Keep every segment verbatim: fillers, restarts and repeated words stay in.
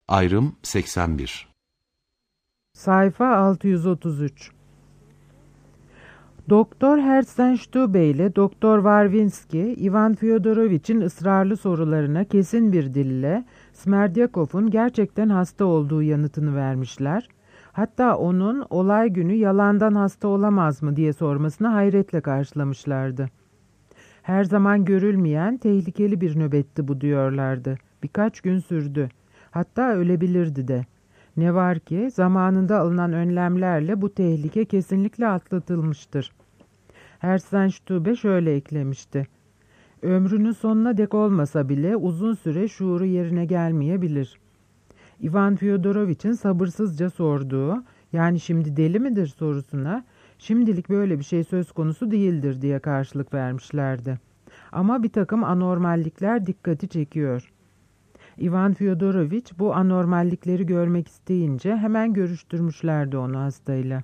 Ayrım seksen bir. Sayfa altı yüz otuz üç. Doktor Herzenstube ile Doktor Varvinski, Ivan Fyodorovich'in ısrarlı sorularına kesin bir dille Smerdyakov'un gerçekten hasta olduğu yanıtını vermişler. Hatta onun olay günü yalandan hasta olamaz mı diye sormasını hayretle karşılamışlardı. Her zaman görülmeyen tehlikeli bir nöbetti bu diyorlardı. Birkaç gün sürdü. Hatta ölebilirdi de. Ne var ki zamanında alınan önlemlerle bu tehlike kesinlikle atlatılmıştır. Herzenstube şöyle eklemişti. Ömrünün sonuna dek olmasa bile uzun süre şuuru yerine gelmeyebilir. Ivan Fyodorovich'in sabırsızca sorduğu, yani şimdi deli midir sorusuna, şimdilik böyle bir şey söz konusu değildir diye karşılık vermişlerdi. Ama bir takım anormallikler dikkati çekiyor. Ivan Fyodorovich bu anormallikleri görmek isteyince hemen görüştürmüşlerdi onu hastayla.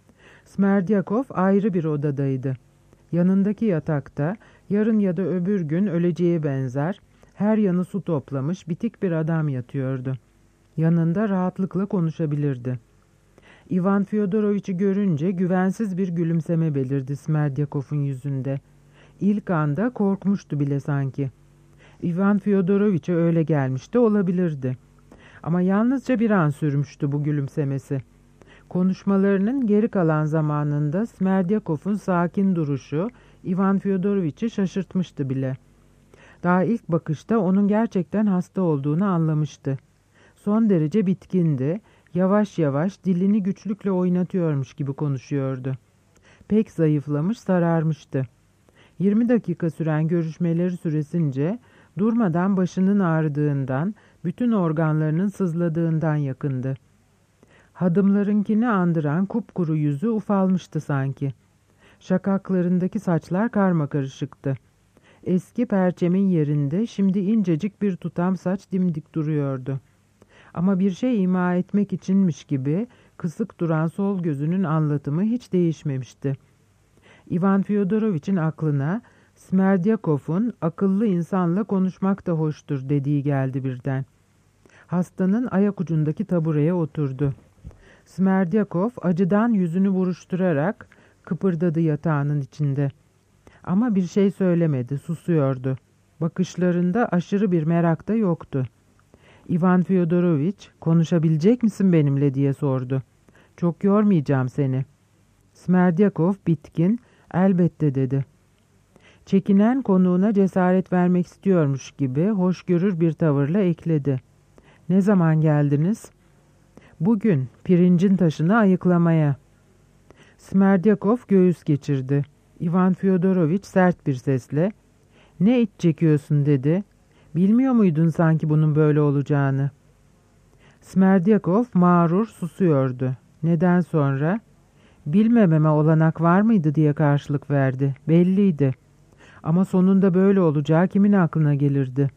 Smerdyakov ayrı bir odadaydı. Yanındaki yatakta yarın ya da öbür gün öleceğe benzer, her yanı su toplamış bitik bir adam yatıyordu. Yanında rahatlıkla konuşabilirdi. Ivan Fyodorovich'i görünce güvensiz bir gülümseme belirdi Smerdyakov'un yüzünde. İlk anda korkmuştu bile sanki. Ivan Fyodorovich'e öyle gelmiş de olabilirdi. Ama yalnızca bir an sürmüştü bu gülümsemesi. Konuşmalarının geri kalan zamanında Smerdyakov'un sakin duruşu Ivan Fyodorovich'i şaşırtmıştı bile. Daha ilk bakışta onun gerçekten hasta olduğunu anlamıştı. Son derece bitkindi, yavaş yavaş dilini güçlükle oynatıyormuş gibi konuşuyordu. Pek zayıflamış, sararmıştı. Yirmi dakika süren görüşmeleri süresince durmadan başının ağrıdığından, bütün organlarının sızladığından yakındı. Hadımlarınkini andıran kupkuru yüzü ufalmıştı sanki. Şakaklarındaki saçlar karmakarışıktı. Eski perçemin yerinde şimdi incecik bir tutam saç dimdik duruyordu. Ama bir şey ima etmek içinmiş gibi kısık duran sol gözünün anlatımı hiç değişmemişti. Ivan Fyodorovich'in aklına Smerdyakov'un akıllı insanla konuşmak da hoştur dediği geldi birden. Hastanın ayak ucundaki tabureye oturdu. Smerdyakov acıdan yüzünü buruşturarak kıpırdadı yatağının içinde. Ama bir şey söylemedi, susuyordu. Bakışlarında aşırı bir merak da yoktu. Ivan Fyodorovich, konuşabilecek misin benimle diye sordu. Çok yormayacağım seni. Smerdyakov bitkin, elbette dedi. Çekinen konuğuna cesaret vermek istiyormuş gibi hoşgörür bir tavırla ekledi. Ne zaman geldiniz? Bugün, pirincin taşını ayıklamaya. Smerdyakov göğüs geçirdi. Ivan Fyodorovich sert bir sesle, ne iç çekiyorsun dedi. Bilmiyor muydun sanki bunun böyle olacağını? Smerdyakov mağrur susuyordu. Neden sonra? Bilmememe olanak var mıydı diye karşılık verdi. Belliydi. Ama sonunda böyle olacağı kimin aklına gelirdi?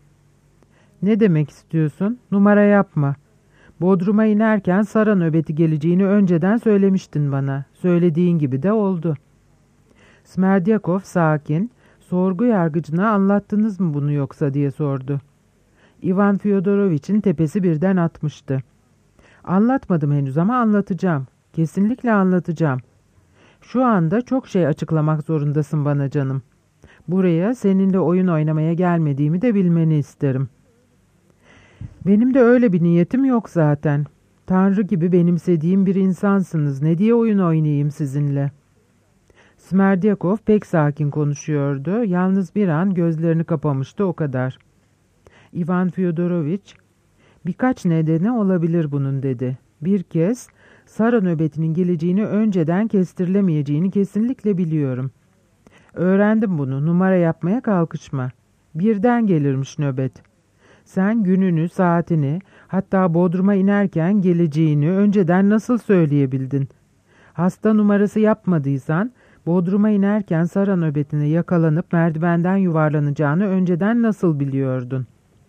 Ne demek istiyorsun? Numara yapma. Bodrum'a inerken Sara nöbeti geleceğini önceden söylemiştin bana. Söylediğin gibi de oldu. Smerdyakov sakin, sorgu yargıcına anlattınız mı bunu yoksa diye sordu. Ivan Fyodorovich'in tepesi birden atmıştı. Anlatmadım henüz ama anlatacağım. Kesinlikle anlatacağım. Şu anda çok şey açıklamak zorundasın bana canım. Buraya seninle oyun oynamaya gelmediğimi de bilmeni isterim. Benim de öyle bir niyetim yok zaten. Tanrı gibi benimsediğim bir insansınız. Ne diye oyun oynayayım sizinle? Smerdyakov pek sakin konuşuyordu. Yalnız bir an gözlerini kapamıştı o kadar. Ivan Fyodorovich, birkaç nedeni olabilir bunun dedi. Bir kez Sara nöbetinin geleceğini önceden kestirilemeyeceğini kesinlikle biliyorum. Öğrendim bunu, numara yapmaya kalkışma. Birden gelirmiş nöbet. Sen gününü, saatini, hatta Bodrum'a inerken geleceğini önceden nasıl söyleyebildin? Hasta numarası yapmadıysan, Bodrum'a inerken Sara nöbetine yakalanıp merdivenden yuvarlanacağını önceden nasıl biliyordun?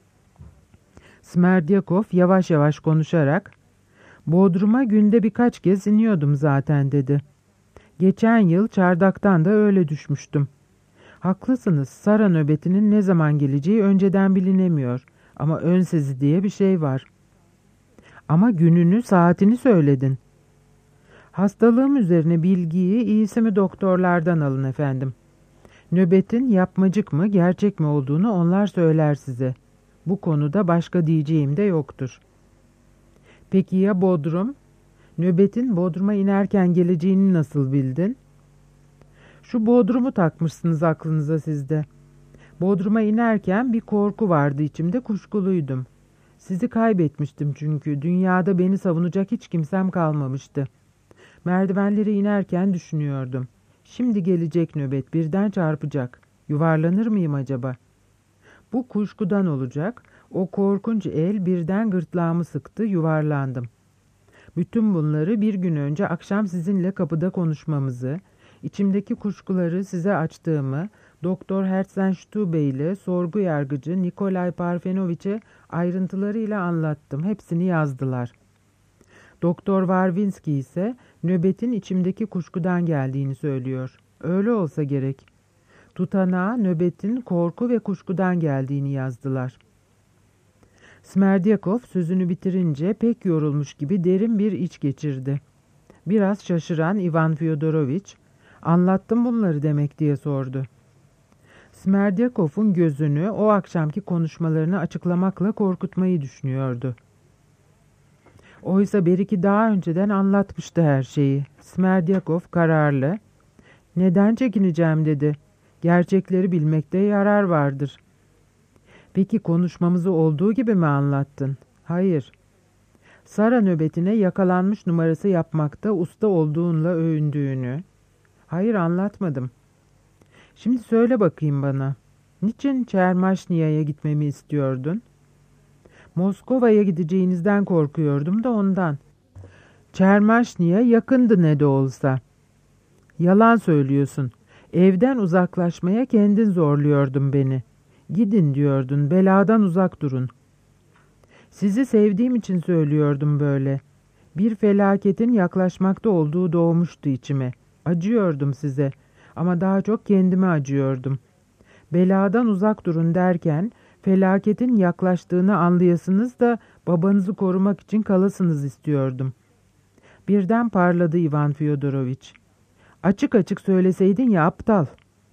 Smerdyakov yavaş yavaş konuşarak, Bodrum'a günde birkaç kez iniyordum zaten dedi. Geçen yıl çardaktan da öyle düşmüştüm. Haklısınız, Sara nöbetinin ne zaman geleceği önceden bilinemiyor. Ama ön sezi diye bir şey var. Ama gününü, saatini söyledin. Hastalığım üzerine bilgiyi iyisi mi doktorlardan alın efendim. Nöbetin yapmacık mı, gerçek mi olduğunu onlar söyler size. Bu konuda başka diyeceğim de yoktur. Peki ya Bodrum? Nöbetin Bodrum'a inerken geleceğini nasıl bildin? Şu Bodrum'u takmışsınız aklınıza sizde. Bodrum'a inerken bir korku vardı içimde, kuşkuluydum. Sizi kaybetmiştim çünkü dünyada beni savunacak hiç kimsem kalmamıştı. Merdivenleri inerken düşünüyordum. Şimdi gelecek nöbet, birden çarpacak. Yuvarlanır mıyım acaba? Bu kuşkudan olacak. O korkunç el birden gırtlağımı sıktı, yuvarlandım. Bütün bunları bir gün önce akşam sizinle kapıda konuşmamızı, içimdeki kuşkuları size açtığımı, Doktor Herzenstube ile sorgu yargıcı Nikolay Parfenoviç'e ayrıntılarıyla anlattım. Hepsini yazdılar. Doktor Varvinski ise nöbetin içimdeki kuşkudan geldiğini söylüyor. Öyle olsa gerek. Tutanağa nöbetin korku ve kuşkudan geldiğini yazdılar. Smerdyakov sözünü bitirince pek yorulmuş gibi derin bir iç geçirdi. Biraz şaşıran Ivan Fyodoroviç, "Anlattım bunları demek?" diye sordu. Smerdyakov'un gözünü o akşamki konuşmalarını açıklamakla korkutmayı düşünüyordu. Oysa Beriki daha önceden anlatmıştı her şeyi. Smerdyakov kararlı, "Neden çekineceğim?" dedi. "Gerçekleri bilmekte yarar vardır." "Peki konuşmamızı olduğu gibi mi anlattın?" "Hayır. Sara nöbetine yakalanmış numarası yapmakta usta olduğunla övündüğünü." "Hayır, anlatmadım." "Şimdi söyle bakayım bana. Niçin Çermaşniya'ya gitmemi istiyordun?" "Moskova'ya gideceğinizden korkuyordum da ondan." "Çermaşniya yakındı ne de olsa." "Yalan söylüyorsun. Evden uzaklaşmaya kendin zorluyordun beni. Gidin diyordun, beladan uzak durun." "Sizi sevdiğim için söylüyordum böyle. Bir felaketin yaklaşmakta olduğu doğmuştu içime. Acıyordum size ama daha çok kendime acıyordum. Beladan uzak durun derken felaketin yaklaştığını anlayasınız da babanızı korumak için kalasınız istiyordum." Birden parladı Ivan Fyodoroviç. "Açık açık söyleseydin ya aptal."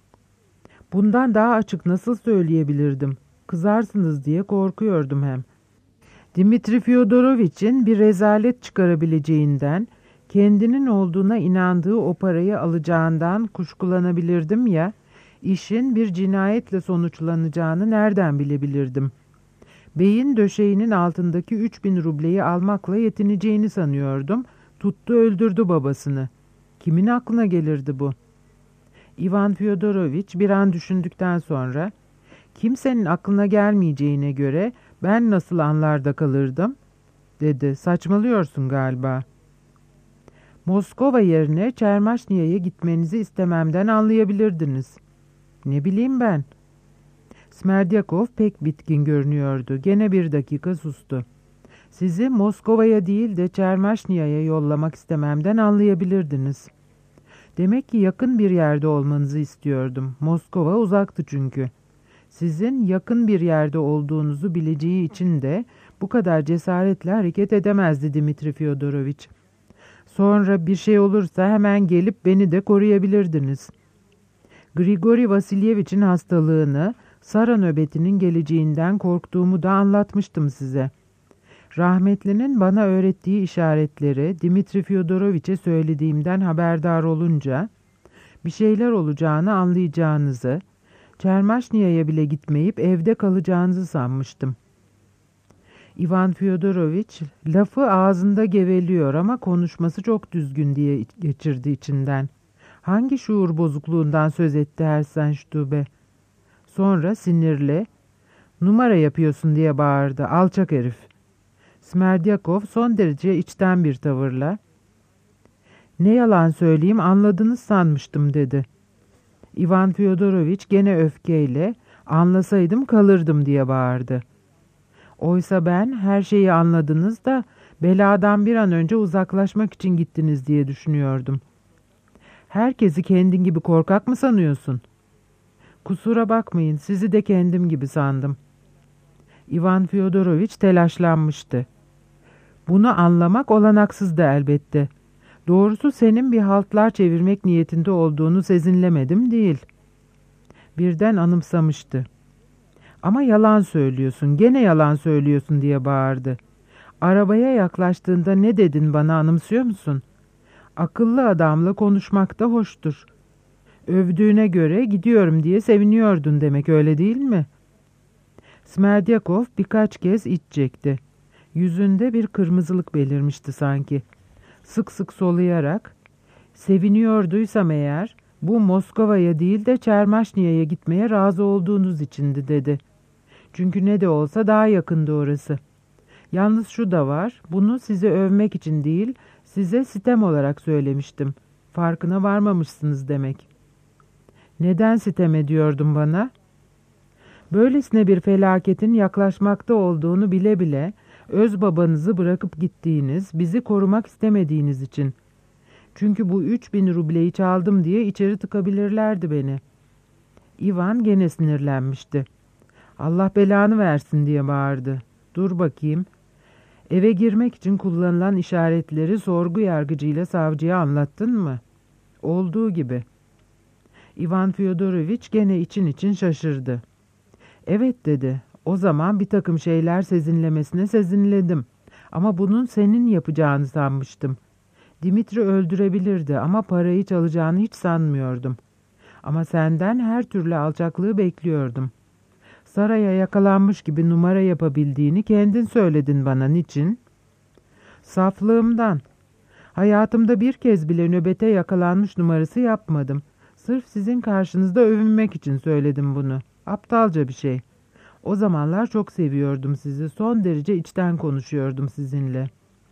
"Bundan daha açık nasıl söyleyebilirdim? Kızarsınız diye korkuyordum hem." Dimitri Fyodoroviç'in bir rezalet çıkarabileceğinden, kendinin olduğuna inandığı o parayı alacağından kuşkulanabilirdim ya, işin bir cinayetle sonuçlanacağını nereden bilebilirdim? Beyin döşeğinin altındaki üç bin rubleyi almakla yetineceğini sanıyordum. Tuttu öldürdü babasını. Kimin aklına gelirdi bu? Ivan Fyodoroviç bir an düşündükten sonra, "Kimsenin aklına gelmeyeceğine göre ben nasıl anlarda kalırdım?" dedi. "Saçmalıyorsun galiba." "Moskova yerine Çermaşniya'ya gitmenizi istememden anlayabilirdiniz." "Ne bileyim ben." Smerdyakov pek bitkin görünüyordu. Gene bir dakika sustu. "Sizi Moskova'ya değil de Çermaşniya'ya yollamak istememden anlayabilirdiniz." "Demek ki yakın bir yerde olmanızı istiyordum. Moskova uzaktı çünkü." "Sizin yakın bir yerde olduğunuzu bileceği için de bu kadar cesaretle hareket edemezdi Dimitri Fyodoroviç. Sonra bir şey olursa hemen gelip beni de koruyabilirdiniz." Grigori Vasilyeviç'in hastalığını, Sara nöbetinin geleceğinden korktuğumu da anlatmıştım size. Rahmetlinin bana öğrettiği işaretleri Dimitri Fyodoroviç'e söylediğimden haberdar olunca, bir şeyler olacağını anlayacağınızı, Çermaşniya'ya bile gitmeyip evde kalacağınızı sanmıştım. Ivan Fyodoroviç lafı ağzında geveliyor ama konuşması çok düzgün diye geçirdi içinden. Hangi şuur bozukluğundan söz etti Herzenstube? Sonra sinirli, "Numara yapıyorsun," diye bağırdı. "Alçak herif." Smerdyakov son derece içten bir tavırla, "Ne yalan söyleyeyim, anladınız sanmıştım," dedi. Ivan Fyodoroviç gene öfkeyle, "Anlasaydım kalırdım," diye bağırdı. "Oysa ben her şeyi anladınız da beladan bir an önce uzaklaşmak için gittiniz diye düşünüyordum." "Herkesi kendin gibi korkak mı sanıyorsun?" "Kusura bakmayın, sizi de kendim gibi sandım." Ivan Fyodoroviç telaşlanmıştı. Bunu anlamak olanaksız da elbette. Doğrusu senin bir haltlar çevirmek niyetinde olduğunu sezinlemedim değil. Birden anımsamıştı. Ama yalan söylüyorsun, gene yalan söylüyorsun diye bağırdı. Arabaya yaklaştığında ne dedin bana, anımsıyor musun? Akıllı adamla konuşmak da hoştur. Övdüğüne göre gidiyorum diye seviniyordun demek, öyle değil mi? Smerdyakov birkaç kez iç çekti. Yüzünde bir kırmızılık belirmişti sanki. Sık sık soluyarak, seviniyorduysam eğer, bu Moskova'ya değil de Çermaşniye'ye gitmeye razı olduğunuz içindi dedi. Çünkü ne de olsa daha yakındı orası. Yalnız şu da var, bunu sizi övmek için değil, size sitem olarak söylemiştim. Farkına varmamışsınız demek. Neden sitem ediyordun bana? Böylesine bir felaketin yaklaşmakta olduğunu bile bile, öz babanızı bırakıp gittiğiniz, bizi korumak istemediğiniz için. Çünkü bu üç bin rubleyi çaldım diye içeri tıkabilirlerdi beni. İvan gene sinirlenmişti. Allah belanı versin diye bağırdı. Dur bakayım. Eve girmek için kullanılan işaretleri sorgu yargıcıyla savcıya anlattın mı? Olduğu gibi. İvan Fyodoroviç gene için için şaşırdı. Evet dedi. O zaman bir takım şeyler sezinlemesine sezinledim. Ama bunun senin yapacağını sanmıştım. Dimitri öldürebilirdi ama parayı çalacağını hiç sanmıyordum. Ama senden her türlü alçaklığı bekliyordum. Saraya yakalanmış gibi numara yapabildiğini kendin söyledin bana. Niçin? Saflığımdan. Hayatımda bir kez bile nöbete yakalanmış numarası yapmadım. Sırf sizin karşınızda övünmek için söyledim bunu. Aptalca bir şey. O zamanlar çok seviyordum sizi. Son derece içten konuşuyordum sizinle.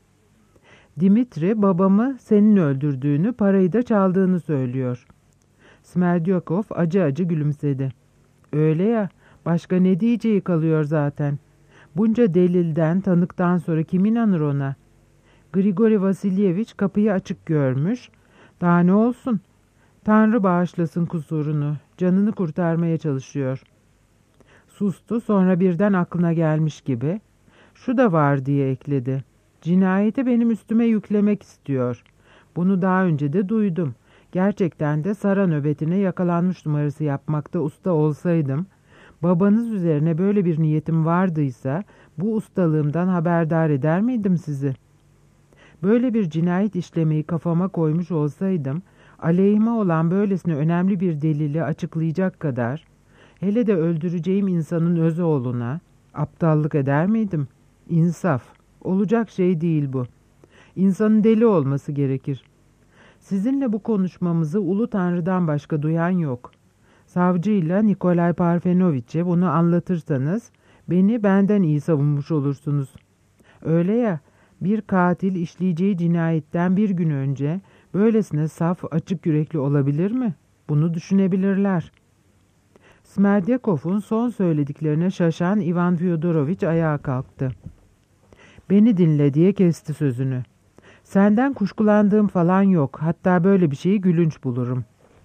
Dimitri babamı senin öldürdüğünü, parayı da çaldığını söylüyor. Smerdyakov acı acı gülümsedi. Öyle ya, başka ne diyeceği kalıyor zaten. Bunca delilden, tanıktan sonra kim inanır ona? Grigori Vasilyeviç kapıyı açık görmüş. Daha ne olsun? Tanrı bağışlasın kusurunu. Canını kurtarmaya çalışıyor. Sustu, sonra birden aklına gelmiş gibi. Şu da var diye ekledi. Cinayeti benim üstüme yüklemek istiyor. Bunu daha önce de duydum. Gerçekten de Sara nöbetine yakalanmış numarası yapmakta usta olsaydım, babanız üzerine böyle bir niyetim vardıysa bu ustalığımdan haberdar eder miydim sizi? Böyle bir cinayet işlemeyi kafama koymuş olsaydım, aleyhime olan böylesine önemli bir delili açıklayacak kadar, hele de öldüreceğim insanın öz oğluna aptallık eder miydim? İnsaf. Olacak şey değil bu. İnsanın deli olması gerekir. Sizinle bu konuşmamızı Ulu Tanrı'dan başka duyan yok. Savcıyla Nikolay Parfenoviç'e bunu anlatırsanız beni benden iyi savunmuş olursunuz. Öyle ya, bir katil işleyeceği cinayetten bir gün önce böylesine saf, açık yürekli olabilir mi? Bunu düşünebilirler. Smerdyakov'un son söylediklerine şaşan Ivan Fyodoroviç ayağa kalktı. Beni dinle diye kesti sözünü. Senden kuşkulandığım falan yok. Hatta böyle bir şeyi gülünç bulurum.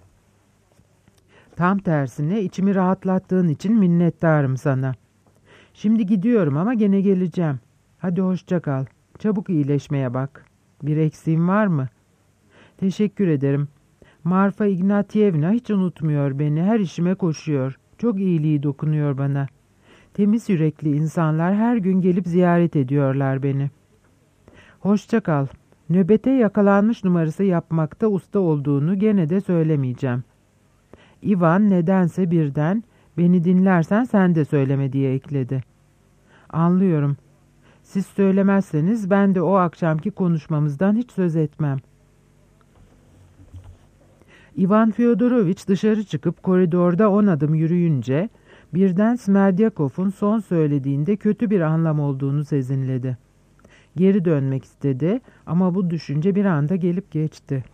Tam tersine içimi rahatlattığın için minnettarım sana. Şimdi gidiyorum ama gene geleceğim. Hadi hoşça kal. Çabuk iyileşmeye bak. Bir eksiğin var mı? Teşekkür ederim. Marfa Ignatyevna hiç unutmuyor beni. Her işime koşuyor. Çok iyiliği dokunuyor bana. Temiz yürekli insanlar her gün gelip ziyaret ediyorlar beni. Hoşça kal. Nöbete yakalanmış numarası yapmakta usta olduğunu gene de söylemeyeceğim. Ivan nedense birden beni dinlersen sen de söyleme diye ekledi. Anlıyorum. Siz söylemezseniz ben de o akşamki konuşmamızdan hiç söz etmem. Ivan Fyodoroviç dışarı çıkıp koridorda on adım yürüyünce birden Smerdyakov'un son söylediğinde kötü bir anlam olduğunu sezinledi. Geri dönmek istedi ama bu düşünce bir anda gelip geçti.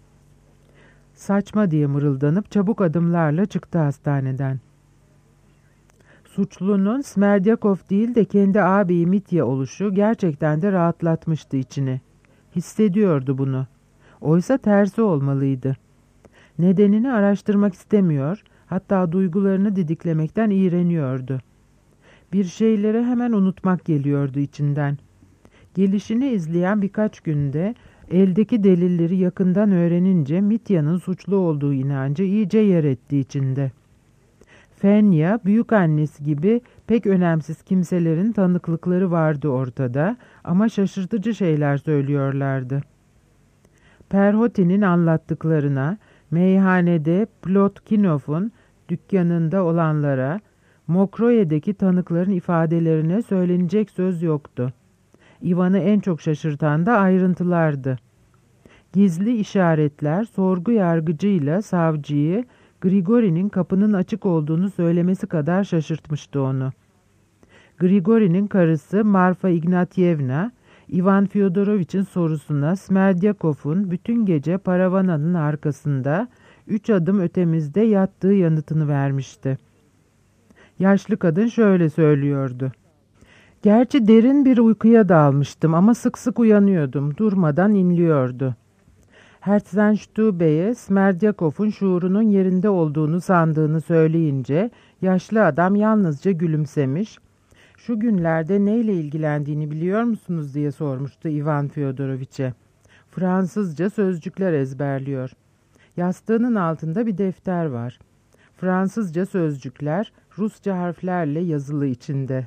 Saçma diye mırıldanıp çabuk adımlarla çıktı hastaneden. Suçlunun Smerdyakov değil de kendi ağabeyi Mitya oluşu gerçekten de rahatlatmıştı içini. Hissediyordu bunu. Oysa tersi olmalıydı. Nedenini araştırmak istemiyor, hatta duygularını didiklemekten iğreniyordu. Bir şeyleri hemen unutmak geliyordu içinden. Gelişini izleyen birkaç günde eldeki delilleri yakından öğrenince Mitya'nın suçlu olduğu inancı iyice yer etti içinde. Fenya, büyük annesi gibi pek önemsiz kimselerin tanıklıkları vardı ortada ama şaşırtıcı şeyler söylüyorlardı. Perhoti'nin anlattıklarına, meyhanede Plotkinov'un dükkanında olanlara, Mokroye'deki tanıkların ifadelerine söylenecek söz yoktu. Ivan'ı en çok şaşırtan da ayrıntılardı. Gizli işaretler sorgu yargıcıyla savcıyı Grigori'nin kapının açık olduğunu söylemesi kadar şaşırtmıştı onu. Grigori'nin karısı Marfa Ignatyevna, Ivan Fyodorovich'in sorusuna Smerdyakov'un bütün gece paravananın arkasında üç adım ötemizde yattığı yanıtını vermişti. Yaşlı kadın şöyle söylüyordu. Gerçi derin bir uykuya dalmıştım ama sık sık uyanıyordum, durmadan inliyordu. Herzenstübe'ye Smerdyakov'un şuurunun yerinde olduğunu sandığını söyleyince yaşlı adam yalnızca gülümsemiş, "Şu günlerde neyle ilgilendiğini biliyor musunuz?" diye sormuştu Ivan Fyodoroviç'e. "Fransızca sözcükler ezberliyor. Yastığının altında bir defter var. Fransızca sözcükler Rusça harflerle yazılı içinde."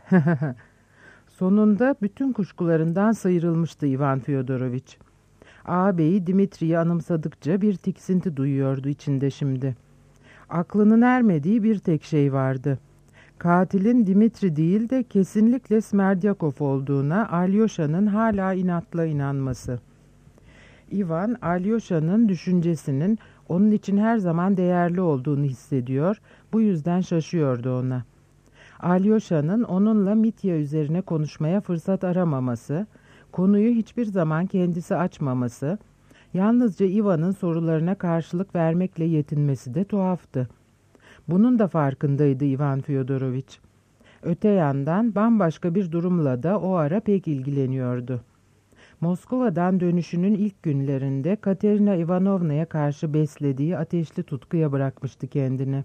Sonunda bütün kuşkularından sıyrılmıştı Ivan Fyodoroviç. Ağabeyi Dimitri'yi anımsadıkça bir tiksinti duyuyordu içinde şimdi. Aklının ermediği bir tek şey vardı. Katilin Dimitri değil de kesinlikle Smerdyakov olduğuna Alyosha'nın hala inatla inanması. Ivan, Alyosha'nın düşüncesinin onun için her zaman değerli olduğunu hissediyor, bu yüzden şaşıyordu ona. Alyosha'nın onunla Mitya üzerine konuşmaya fırsat aramaması, konuyu hiçbir zaman kendisi açmaması, yalnızca Ivan'ın sorularına karşılık vermekle yetinmesi de tuhaftı. Bunun da farkındaydı Ivan Fyodoroviç. Öte yandan bambaşka bir durumla da o ara pek ilgileniyordu. Moskova'dan dönüşünün ilk günlerinde Katerina Ivanovna'ya karşı beslediği ateşli tutkuya bırakmıştı kendini.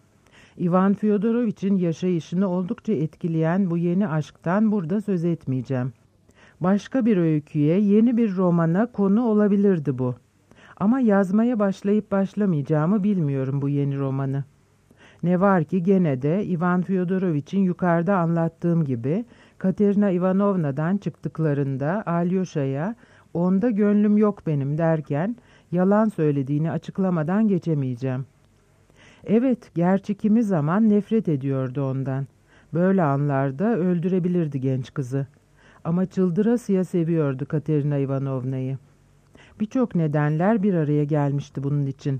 Ivan Fyodoroviç'in yaşayışını oldukça etkileyen bu yeni aşktan burada söz etmeyeceğim. Başka bir öyküye, yeni bir romana konu olabilirdi bu. Ama yazmaya başlayıp başlamayacağımı bilmiyorum bu yeni romanı. Ne var ki gene de Ivan Fyodoroviç'in yukarıda anlattığım gibi Katerina Ivanovna'dan çıktıklarında Alyosha'ya "Onda gönlüm yok benim" derken yalan söylediğini açıklamadan geçemeyeceğim. Evet, gerçi kimi zaman nefret ediyordu ondan. Böyle anlarda öldürebilirdi genç kızı. Ama çıldırasıya seviyordu Katerina Ivanovna'yı. Birçok nedenler bir araya gelmişti bunun için.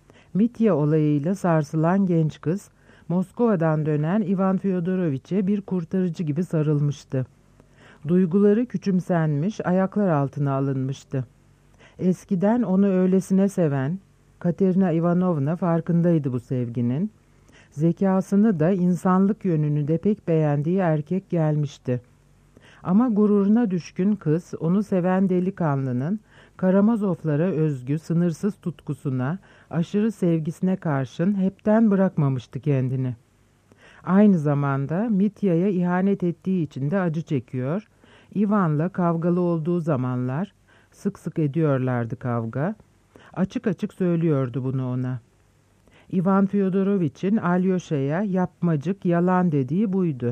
Mitya olayıyla sarsılan genç kız, Moskova'dan dönen Ivan Fyodoroviç'e bir kurtarıcı gibi sarılmıştı. Duyguları küçümsenmiş, ayaklar altına alınmıştı. Eskiden onu öylesine seven, Katerina Ivanovna farkındaydı bu sevginin. Zekasını da insanlık yönünü de pek beğendiği erkek gelmişti. Ama gururuna düşkün kız, onu seven delikanlının Karamazovlara özgü sınırsız tutkusuna, aşırı sevgisine karşın hepten bırakmamıştı kendini. Aynı zamanda Mitya'ya ihanet ettiği için de acı çekiyor, Ivan'la kavgalı olduğu zamanlar, sık sık ediyorlardı kavga, açık açık söylüyordu bunu ona. Ivan Fyodoroviç'in Alyosha'ya yapmacık, yalan dediği buydu.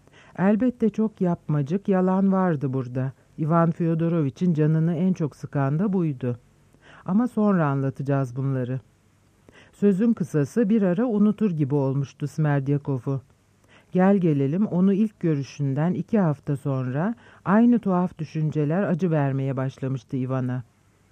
Elbette çok yapmacık, yalan vardı burada. Ivan Fyodoroviç'in canını en çok sıkan da buydu. Ama sonra anlatacağız bunları. Sözün kısası bir ara unutur gibi olmuştu Smerdyakov'u. Gel gelelim onu ilk görüşünden iki hafta sonra aynı tuhaf düşünceler acı vermeye başlamıştı Ivan'a.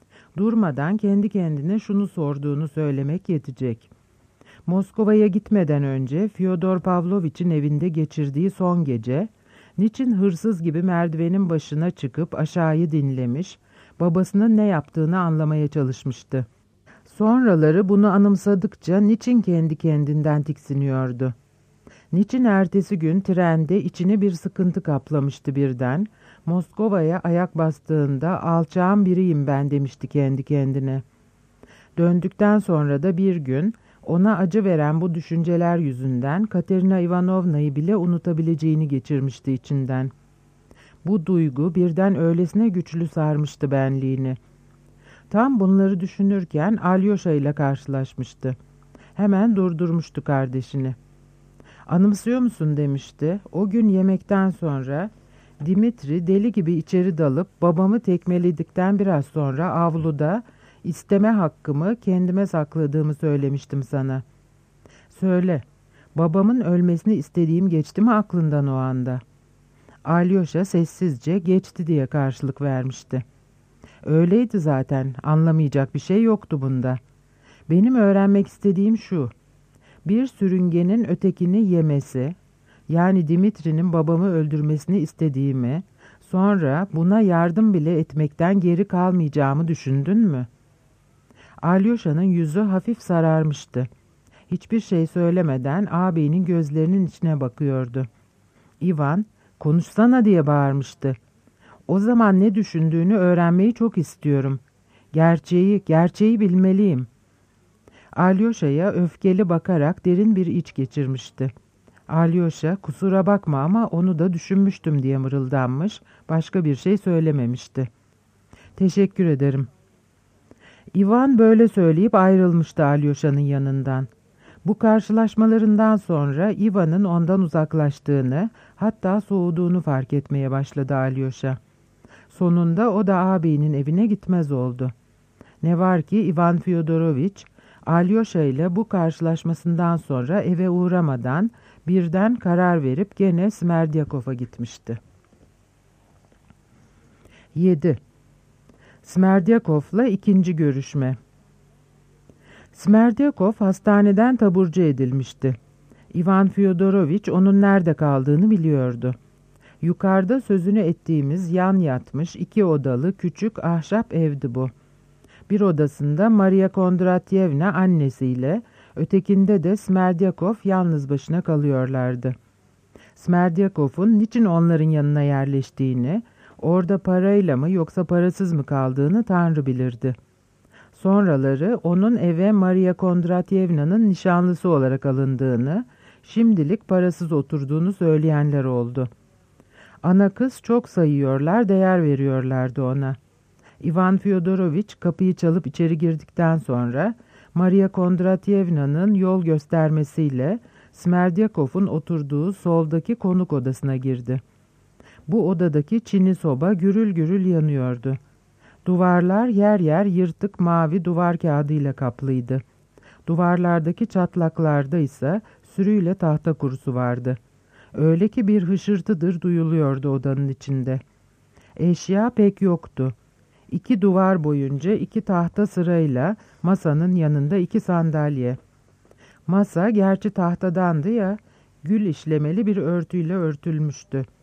Durmadan kendi kendine şunu sorduğunu söylemek yetecek. Moskova'ya gitmeden önce Fyodor Pavlovich'in evinde geçirdiği son gece, niçin hırsız gibi merdivenin başına çıkıp aşağıyı dinlemiş, babasının ne yaptığını anlamaya çalışmıştı. Sonraları bunu anımsadıkça niçin kendi kendinden tiksiniyordu? Niçin ertesi gün trende içine bir sıkıntı kaplamıştı birden, Moskova'ya ayak bastığında alçağın biriyim ben demişti kendi kendine. Döndükten sonra da bir gün ona acı veren bu düşünceler yüzünden Katerina Ivanovna'yı bile unutabileceğini geçirmişti içinden. Bu duygu birden öylesine güçlü sarmıştı benliğini. Tam bunları düşünürken Alyosha ile karşılaşmıştı. Hemen durdurmuştu kardeşini. "Anımsıyor musun?" demişti. "O gün yemekten sonra Dimitri deli gibi içeri dalıp babamı tekmeledikten biraz sonra avluda isteme hakkımı kendime sakladığımı söylemiştim sana. Söyle, babamın ölmesini istediğim geçti mi aklından o anda?" Alyosha sessizce geçti diye karşılık vermişti. Öyleydi zaten, anlamayacak bir şey yoktu bunda. Benim öğrenmek istediğim şu: bir sürüngenin ötekini yemesi, yani Dimitri'nin babamı öldürmesini istediğimi, sonra buna yardım bile etmekten geri kalmayacağımı düşündün mü? Alyosha'nın yüzü hafif sararmıştı. Hiçbir şey söylemeden ağabeyinin gözlerinin içine bakıyordu. Ivan, "Konuşsana!" diye bağırmıştı. "O zaman ne düşündüğünü öğrenmeyi çok istiyorum. Gerçeği, gerçeği bilmeliyim." Alyosha'ya öfkeli bakarak derin bir iç geçirmişti. Alyosha, "Kusura bakma ama onu da düşünmüştüm." diye mırıldanmış, başka bir şey söylememişti. "Teşekkür ederim." Ivan böyle söyleyip ayrılmıştı Alyosha'nın yanından. Bu karşılaşmalarından sonra Ivan'ın ondan uzaklaştığını, hatta soğuduğunu fark etmeye başladı Alyosha. Sonunda o da ağabeyinin evine gitmez oldu. Ne var ki Ivan Fyodoroviç, Alyosha ile bu karşılaşmasından sonra eve uğramadan birden karar verip gene Smerdyakov'a gitmişti. yedi. Smerdyakov'la ikinci görüşme. Smerdyakov hastaneden taburcu edilmişti. Ivan Fyodoroviç onun nerede kaldığını biliyordu. Yukarıda sözünü ettiğimiz yan yatmış iki odalı küçük ahşap evdi bu. Bir odasında Maria Kondratyevna annesiyle, ötekinde de Smerdyakov yalnız başına kalıyorlardı. Smerdyakov'un niçin onların yanına yerleştiğini, orada parayla mı yoksa parasız mı kaldığını Tanrı bilirdi. Sonraları onun eve Maria Kondratyevna'nın nişanlısı olarak alındığını, şimdilik parasız oturduğunu söyleyenler oldu. Ana kız çok sayıyorlar, değer veriyorlardı ona. Ivan Fyodoroviç kapıyı çalıp içeri girdikten sonra Maria Kondratyevna'nın yol göstermesiyle Smerdyakov'un oturduğu soldaki konuk odasına girdi. Bu odadaki çini soba gürül gürül yanıyordu. Duvarlar yer yer yırtık mavi duvar kağıdıyla kaplıydı. Duvarlardaki çatlaklarda ise sürüyle tahta kurusu vardı. Öyle ki bir hışırtıdır duyuluyordu odanın içinde. Eşya pek yoktu. İki duvar boyunca iki tahta sırayla, masanın yanında iki sandalye. Masa gerçi tahtadandı ya, gül işlemeli bir örtüyle örtülmüştü.